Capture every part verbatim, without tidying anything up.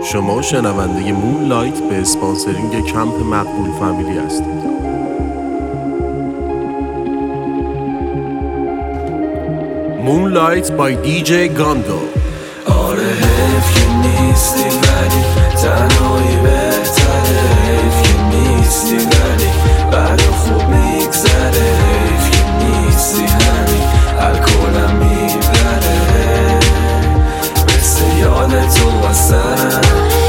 شما شنونده مونلایت به اسپانسرینگ کمپ مقبول فامیلی هستید. Moonlight by دی جی Gondo. آره حیف که نیستی ولی تنهایی بهتره، حیف که نیستی ولی بعد خوب میگذره، حیف که نیستی همین الکلم میبره مثل یاد تو واسم.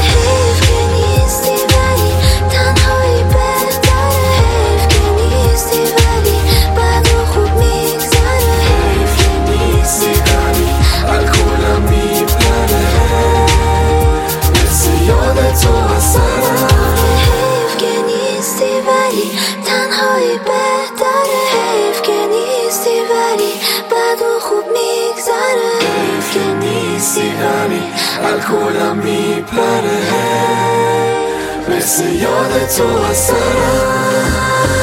الکلم میپره مثل یاد تو اصلا.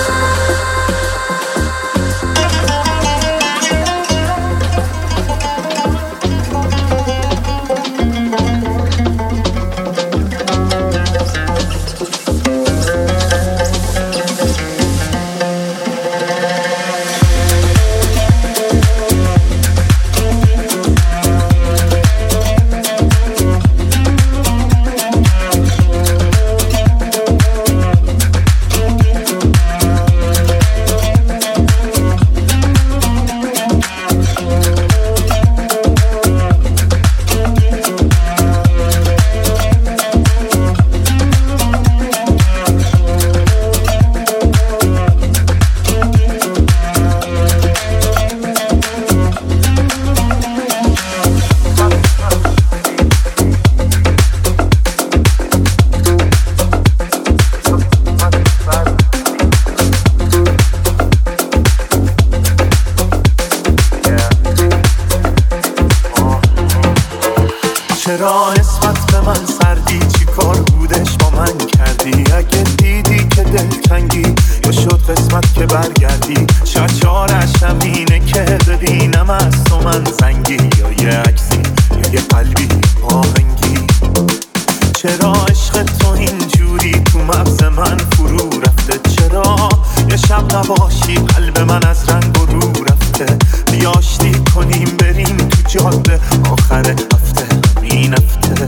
چرا نسبت به من سردی؟ چی کار بودش با من کردی؟ اگه دیدی که دلتنگی یا شد قسمت که برگردی، شاید چاره‌شم اینه که ببینم از تو من زنگی، یا یه عکسی یا یه قلبی آهنگی. چرا عشق تو اینجوری تو مغز من فرو رفته؟ چرا یه شب نباشی قلب من از رنگ و رو رفته؟ بیا آشتی کنیم بریم تو جاده آخر هفته، این هفته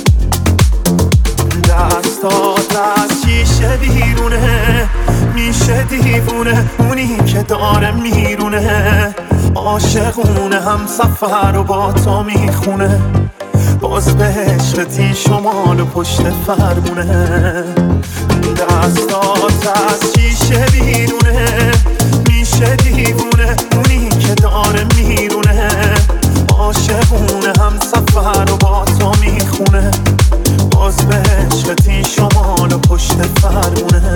دستات از شیشه بیرونه میشه دیوونه، اونی که داره میرونه عاشقونه، هم سفر و با تو میخونه، باز به عشقت این شمال و پشت فرمونه. دستات از شیشه بیرونه میشه دیوونه، اونی که داره میرونه عاشقونه، هم سفر و با تو میخونه، باز به عشقت این شمال و پشت فرمونه.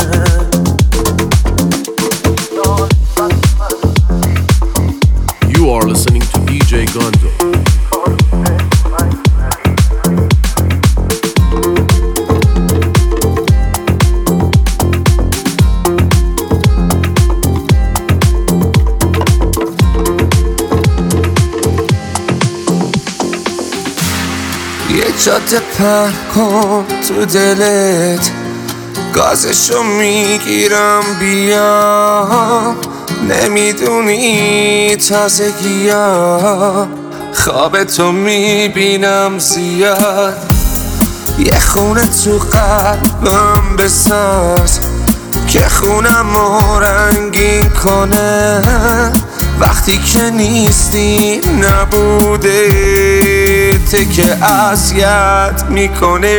You are listening to دی جی Gondo. یه جاده پر کن تو دلت، گازشو میگیرم بیام، نمیدونی تازگیام خواب تو میبینم زیاد. یه خونه تو قلبم بساز که خونم رو رنگین کنه، وقتی که نیستی نبوده ته که اذیت میکنه.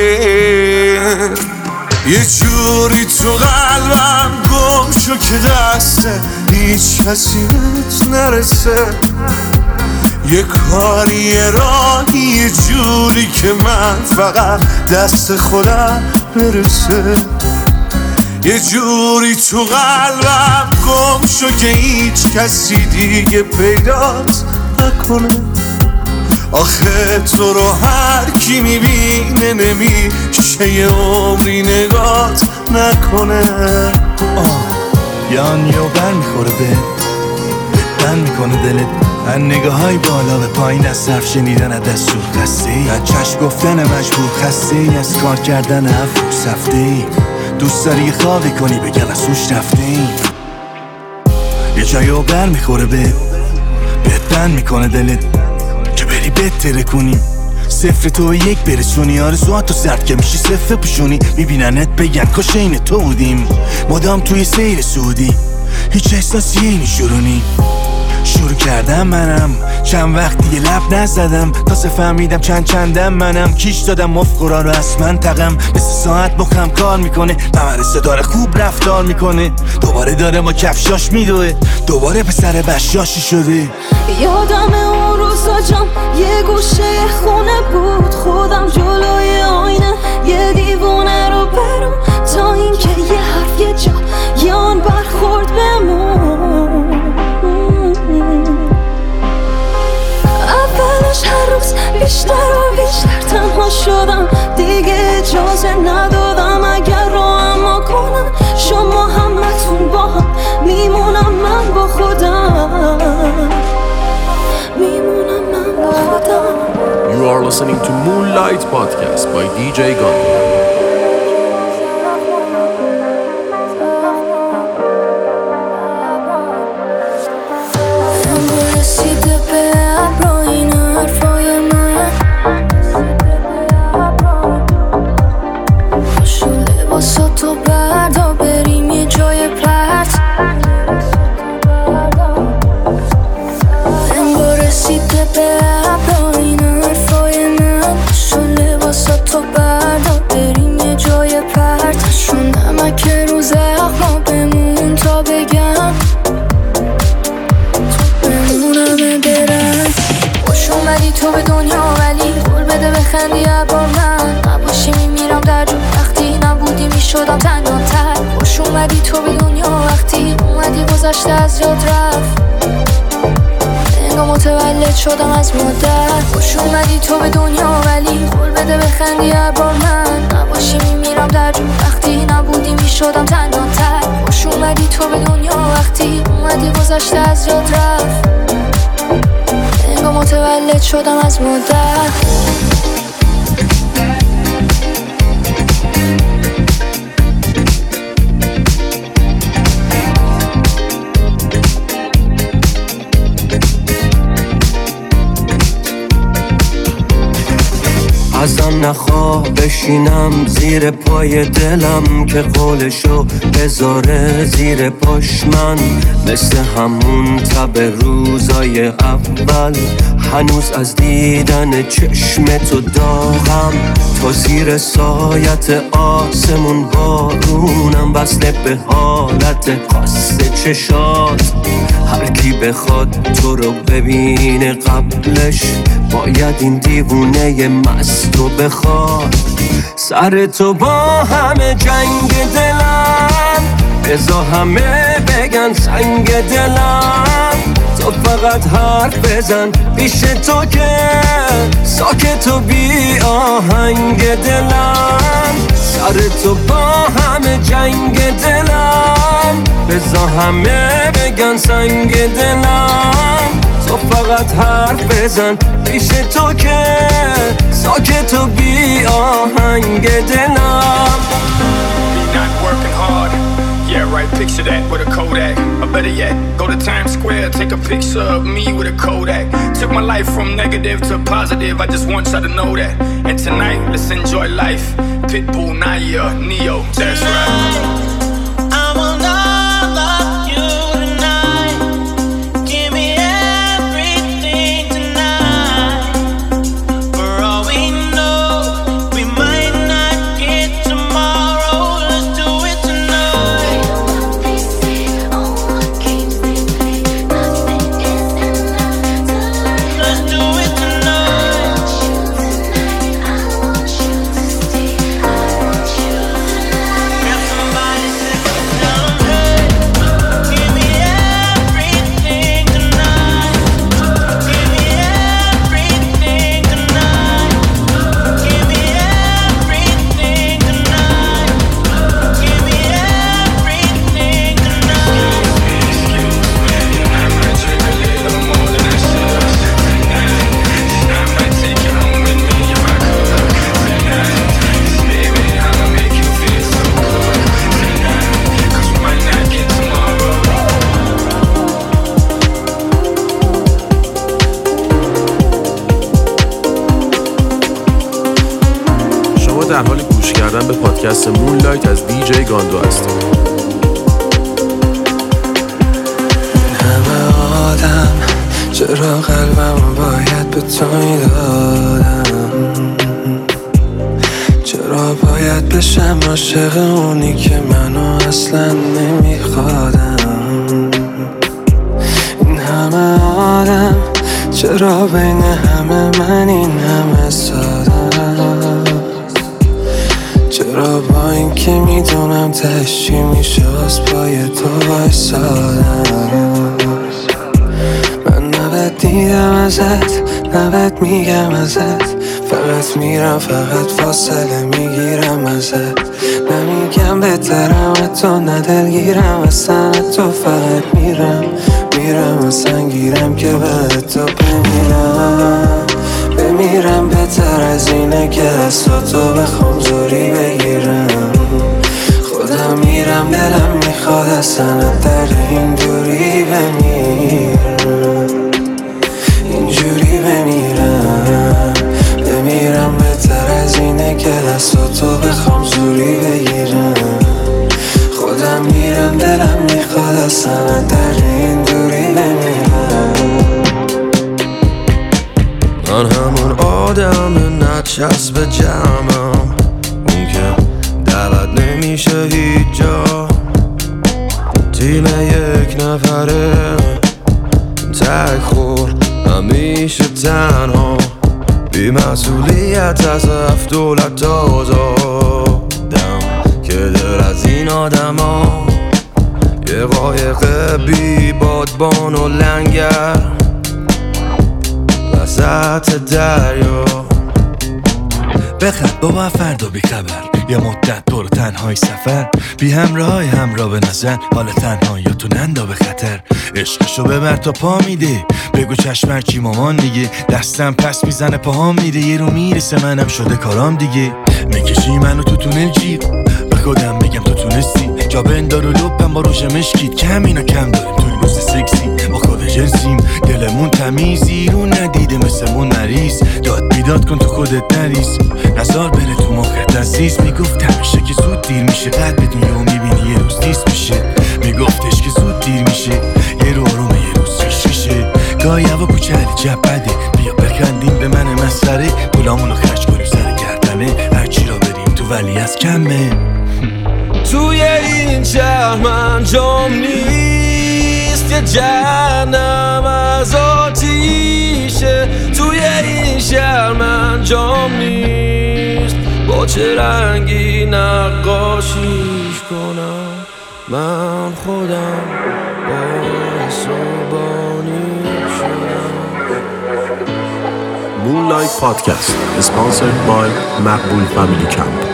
یه جوری تو قلبم گم شو که دسته هیچ کسی بهت نرسه، یه کاری یه راهی یه جوری که من فقط دست خودم برسه. یه جوری تو قلبم گم شو که هیچ کسی دیگه پیدات نکنه، آخه تو رو هر کی میبینه نمیشه یه عمری نگات نکنه. آه یان یا بر میخوره به بر میکنه دلت، از نگاه های بالا به پایین، از صرف شنیدن از دستور خسته ای، از چشم گفتن مجبور خسته ای، از کار کردن افرو سفته ای. دوست داری خوابی کنی بگن از سوش رفته ای. یه جایی بر میخوره به بهت بند میکنه دلت که بری بهتره کنی، صفر تو یک برسونی. آرزوات تو زرد که میشی صفر پوشونی، میبیننت بگن کاش این تو بودیم. مدام توی سیر سعودی، هیچ احساسی اینی شورونی. شروع کردم منم، چند وقت دیگه لب نزدم، تازه فهمیدم چند چندم منم. کیش دادم مفقورا رو از من تقم، مثل ساعت مخم کار میکنه، ممرسه داره خوب رفتار میکنه. دوباره داره ما کفشاش میدوه، دوباره پسر بشاشی شده. یادم اون روزا جام یه گوشه خونه بود، خودم جلوی آینه یه دیوونه رو برم، تا اینکه یه حرف یه جا یان برخورد بمون. اولش هر روز بیشتر و بیشتر تنها شدم، دیگه اجازه ندادم اگر رو اما کنم. شما همتون با هم میمونم، من با خودم میمونم، من با خودم. You are listening to Moonlight Podcast by دی جی Gundy. تو به دنیا ولی قول بده بخندی با من، نباشی میمیرم در جو، وقتی نبودی میشدم تنهاتر. خوش اومدی تو به دنیا وقتی اومدی، گذشته از یاد رفت، انگار متولد شدم از مادر. خوش اومدی تو به دنیا ولی قول بده بخندی با من، نباشی میمیرم در جو، وقتی نبودی میشدم تنهاتر. خوش اومدی تو به دنیا وقتی اومدی، گذشته از یاد رفت، انگار متولد شدم از مادر. ازم نخواه بشینم زیر پای دلم، که قولشو بذاره زیر پاش من. مثل همون تب روزای اول، هنوز از دیدن چشم تو داغم. تو زیر سایت آسمون بارونم، وصله به حالت خاص چشات. هر کی بخواد تو رو ببینه قبلش، باید این دیوونه مست رو بخواد. سر تو با همه جنگ دلم، بذار همه بگن سنگ دلم. تو فقط حرف بزن پیش تو که ساکت و بی آهنگ دلم. سر تو با همه جنگ دلم، بذار همه بگن سنگ دلم. تو فقط حرف بزن پیش تو که ساکت و بی آهنگ دلم. Not working hard, yeah right, picture that with a Kodak. Or better yet, go to Times Square, take a picture of me with a Kodak. Took my life from negative to positive, I just want y'all to know that. And tonight, let's enjoy life. Pitbull, Naya, Neo, that's right. Somebody شما در حال گوش کردن به پادکست مونلایت از دی جی گاندو هستید. همه آدم چرا قلبمو باید به تو میدادم، چرا باید بشم عاشق اونی که منو اصلا نمیخوادم. این همه آدم چرا بین همه من این همه سادم، چرا با این که میدونم تهش چی میشه از پای تو وایسادم. من نباید دیدم ازت، نباید میگم ازت، فقط میرم فقط فاصله میگیرم ازت. نمیگم بهترم تو ندلگیرم اصلا تو، فقط میرم میرم اصلا گیرم که به تو بمیرم بمیرم. بهتر از اینه که از تو بخوام زوری بگیرم. خودم میرم دلم میخواد اصلا در این دوری بمیرم، اینجوری بمیرم بمیرم. بهتر از اینه که دست تو بخوام زوری بگیرم. خودم میرم دلم میخواد اصلا در این دوری بمیرم. من همون آدم نچسب جمعم، اون که دعوت نمیشه هیچ جا، تیم یک نفره تک خور همیشه تنها، بی مسئولیت از هفت دولت آزادم، که در از این آدم ها یه قایق بی بادبان و لنگر وسط دریا. بخند بابا فردا بی خبر، یه مدت دور تنهای سفر، بی همراهای همراه به نظر، حال تنهایی تو نندا به خطر. عشقشو ببر تا پا میده، بگو چشم چی مامان دیگه، دستم پس میزنه پاهام میره، یه رو میرسه منم شده کارام دیگه. میکشی منو تو تونل جیر، به خودم میگم تو تونستی، جا بندار و لبم با روش مشکید، کم اینو کم داریم تو این روز سکسی، با خود جنسیم دلمون تمیزی، رو ندیده مثلمون مریض، داد بیداد کن تو خودت نریز، نزار بره تو مخت عزیز. میگفت همیشه که زود دیر میشه، قد بدون یهو میبینی یه روز دیست میشه، میگفتش که زود دیر میشه یه رو آرومه یه روز ریش میشه. گاهی هوا کوچه علی جب بده، بیا بخندیم به من مسخره، پولامونو خرج کنیم سر گردنه، هرچی را بریم تو ولی از کمه. توی این شهر من جام نیست، یه جهنم از آتیشه. توی این شهر من جام نیست، با چه رنگی نقاشیش کنم من خودم باعث و بانی شدم. Moonlight Podcast sponsored by مقبول فامیلی کمپ.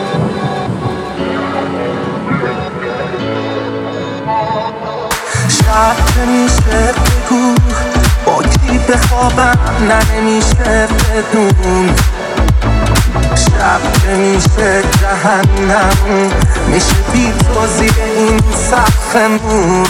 شب نمیشه بگو با کی بخوابم، نه نمیشه بدون. شب نمیشه جهنم، میشه بی تو زیر این سقفمون.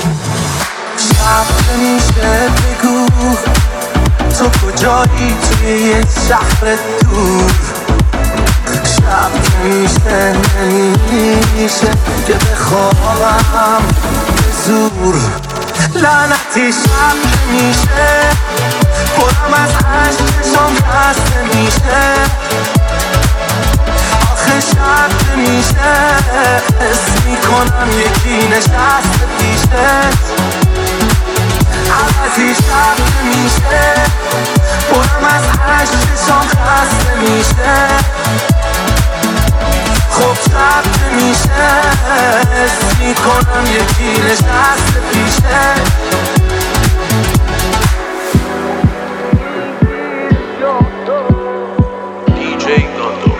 شب نمیشه بگو تو کجایی توی یه شهر دور. شب نمیشه نمیشه که بخوابم به زور. لعنتی شب نمیشه، خودم از عشقشم خسته میشه. آخه شب نمیشه، حس میکنم یکی نشسته پیشت. عوضی شب نمیشه، خودم از عشقشم خسته میشه. خب شب نمیشه، حس میکنم یکی نشسته پیشه. دی جی گاندو.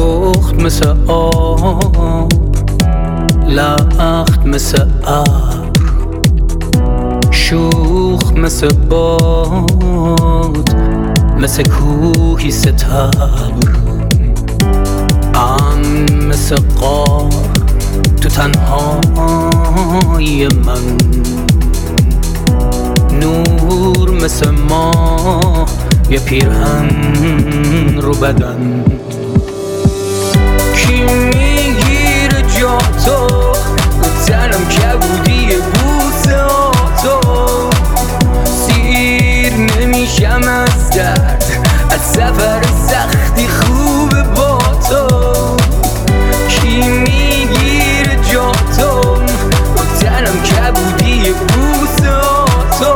لخت مثل آب، لخت مثل ابر، شوخ مثل باد، مثل کوهی ستبر، ام مثل غار تو تنهایی من، نور مثل ماه یه پیرهن رو بدن. کی میگیره جا تو تنم کبودی بوسه تو، سیر نمیشم از درد، از سفر سختی خوبه با تو. کی میگیره جا تو تنم کبودی بوسه تو،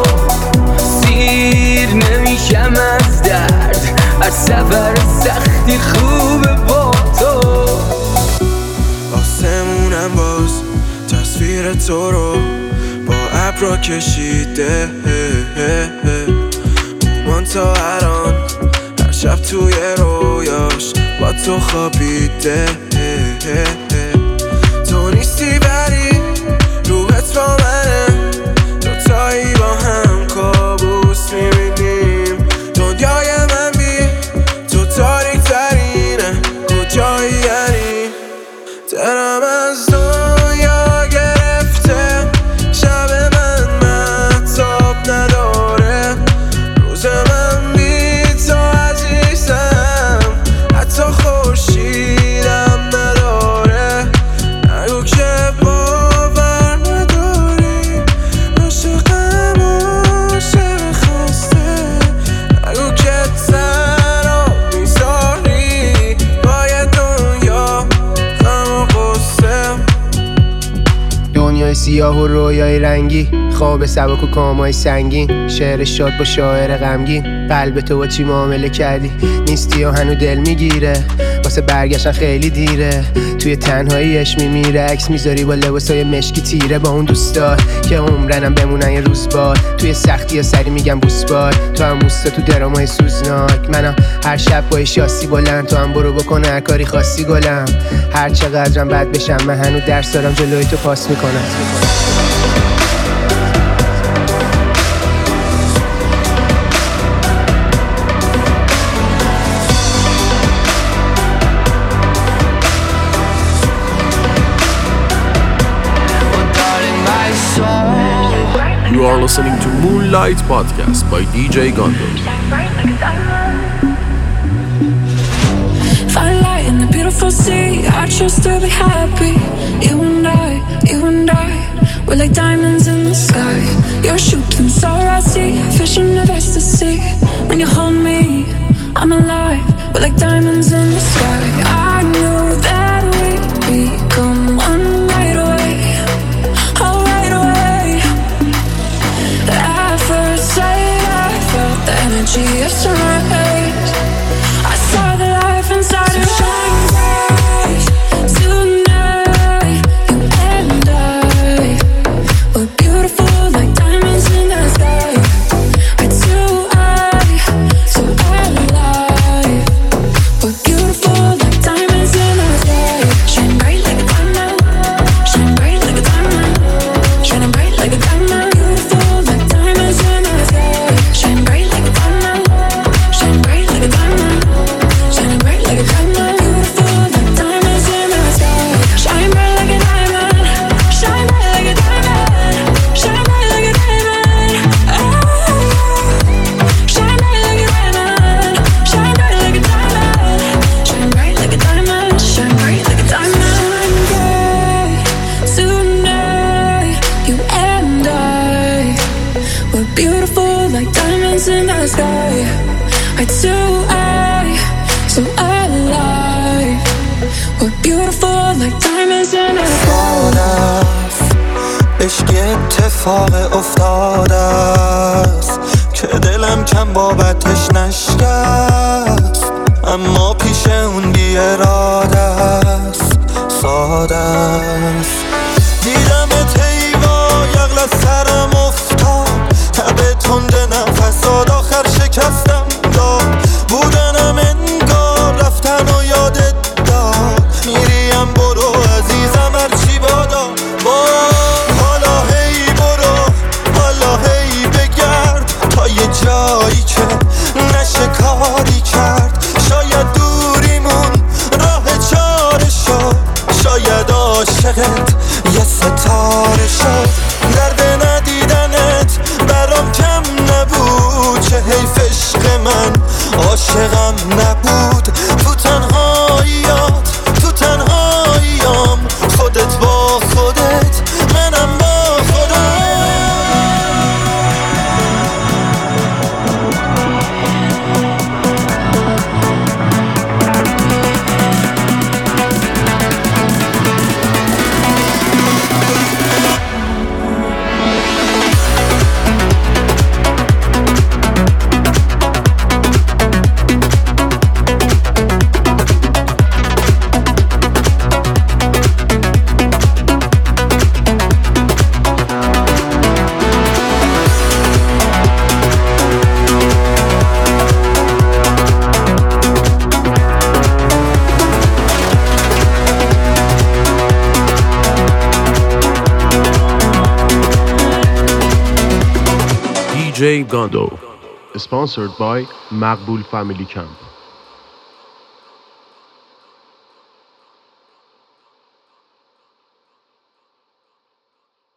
سیر نمیشم از درد، از سفر سختی خوبه با تو. آسمونم باز تصویر تو رو با ابرا کشیده، من تا الان هر شب توی رویاش با تو خوابیده. تو نیستی ولی روحت با منه، دوتایی با هم کابوس میبینیم. دنیای من بی تو تاریک ترینه، کجایی یعنی؟ دلم از دنیا گرفته، شب من مهتاب نداره، روز من بی تو عزیزم، حتی خورشیدم نداره. نگو که باور نداری، عاشقم عاشق خسته، نگو که تنها میذاری باید دنیا غم و غصه. دنیای سیاه و رویای رنگی، خواب سبک و کامای سنگین، شعر شاد با شاعر غمگین. قلب تو با چی معامله کردی؟ نیستی و هنو دل میگیره، واسه برگشتن خیلی دیره. توی تنهاییش میمیره، عکس میذاری با لباسای مشکی تیره، با اون دوستا که عمرنم بمونن یه روز بار. توی سختی یا سری میگم بوس بار، تو هم موستا تو درامای سوزناک. منم هر شب با شاسی بلند، تو هم برو بکن هر کاری خاصی گلم. هر چقدرم بد بشم من هنو درس دارم، جلوی تو پاس میکنم. You are listening to Moonlight Podcast by D J Gondo. Find light in the beautiful sea, I choose to be happy. You and I, you and I, we're like diamonds in the sky. You're shooting star I see, fish in the ecstasy. When you hold me, I'm alive. We're like diamonds in the sky. I knew that we'd become one right away, oh right away. At first sight, I felt the energy of sun rays. I saw the life inside of shine bright. Tonight, you and I, we're beautiful like diamonds in the sky. Eye to eye, so alive. We're beautiful like diamonds in the sky. Shine bright like a diamond, shine bright like a diamond, shining bright like a diamond. Beautiful like diamonds in the sky. Shine bright like a diamond, shine bright like a diamond, shining bright like a diamond. Beautiful like diamonds in the sky. Shine bright like a diamond, shine bright like a diamond, shine bright like a diamond. Oh, shine bright like a diamond, shine bright like a diamond, shine bright like a diamond, shine bright like a diamond. Tonight, you and I, we're beautiful like diamonds in the sky. Eye to eye, so alive. We're beautiful like diamonds in the sky. عشق اتفاق افتاده است که دلم کم بابتش نشکست، اما پیش اون بی اراده است، ساده است. دیدمت هیوا یغل از سرم افتاد، تب تند نفس داد آخر شکستم داد. بودنم انگار رفتن و یادت عاشقت یه ستاره شد. درد ندیدنت برام کم نبود، چه حیف عشق من عاشقم نبود. تو تنهاییات تو تنهاییام، خودت با خودت منم با خودم. دی جی Gondo, sponsored by Maqbul Family Camp.